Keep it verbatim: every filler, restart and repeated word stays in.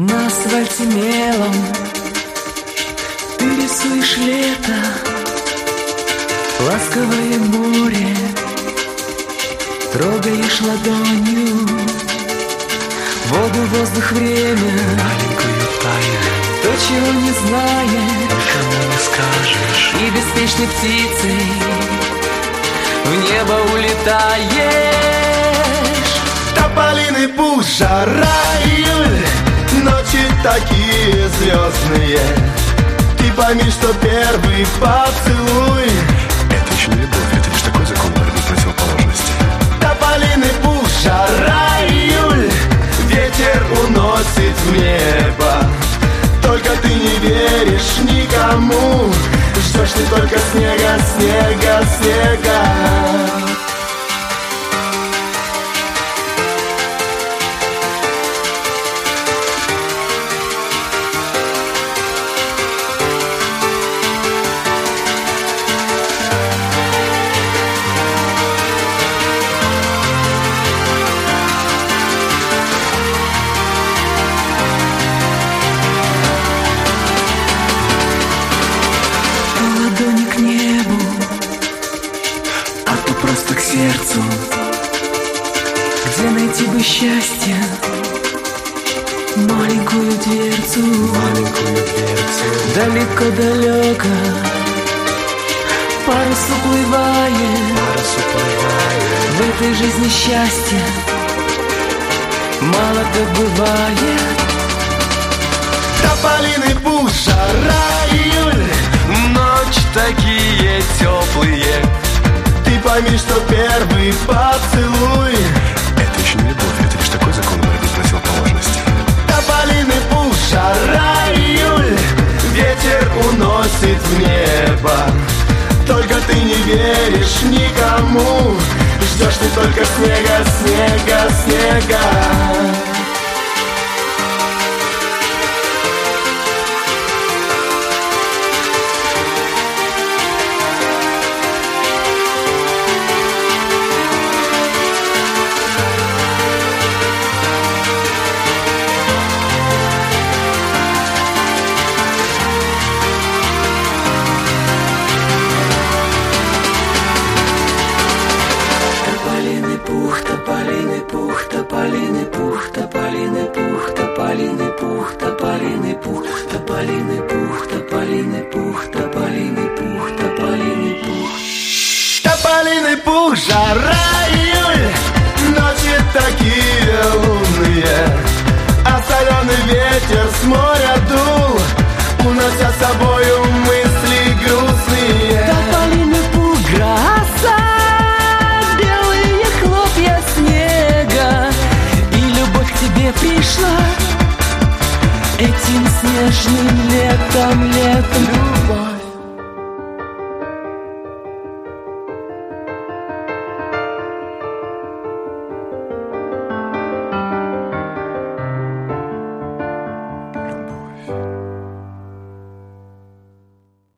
На асфальте мелом ты рисуешь лето, ласковое море трогаешь ладонью, воду, воздух, время, маленькую тайну, то, чего не знаешь, никому не скажешь. И беспечной птицей в небо улетаешь. Тополиный пух, жара, июль, ночи такие звездные. Ты пойми, что первый поцелуй — это еще не любовь, это лишь такой закон борьбы противоположностей. Тополиный пух, жара, июль, ветер уносит в небо. Только ты не веришь никому, ждешь ты только снега, снега, снега. Ладони к небу, а то просто к сердцу. Где найти бы счастье, маленькую дверцу, Маленькую дверцу, далеко-далеко парус уплывает. парус уплывает. В этой жизни счастья мало-то бывает. Тополиный пух, жара, июль, Ночь такие теплые. ты пойми, что первый поцелуй — это еще не любовь, это лишь такой закон борьбы противоположностей. Тополиный пух, жара, июль, ветер уносит в небо. Только ты не веришь никому, ждешь ты только снега, снега, снега. Тополиный пух, тополиный пух, тополиный пух, тополиный пух, тополиный пух, тополиный пух, тополиный пух, тополиный пух, тополиный пух, тополиный пух. Тополиный пух, жара, июль, ночи такие лунные, а соленый ветер с моря дул, унося с собою мысли грустные. Тополиный пух, гроза, белые хлопья снега, и любовь к тебе пришла этим снежным летом, летом. Любовь.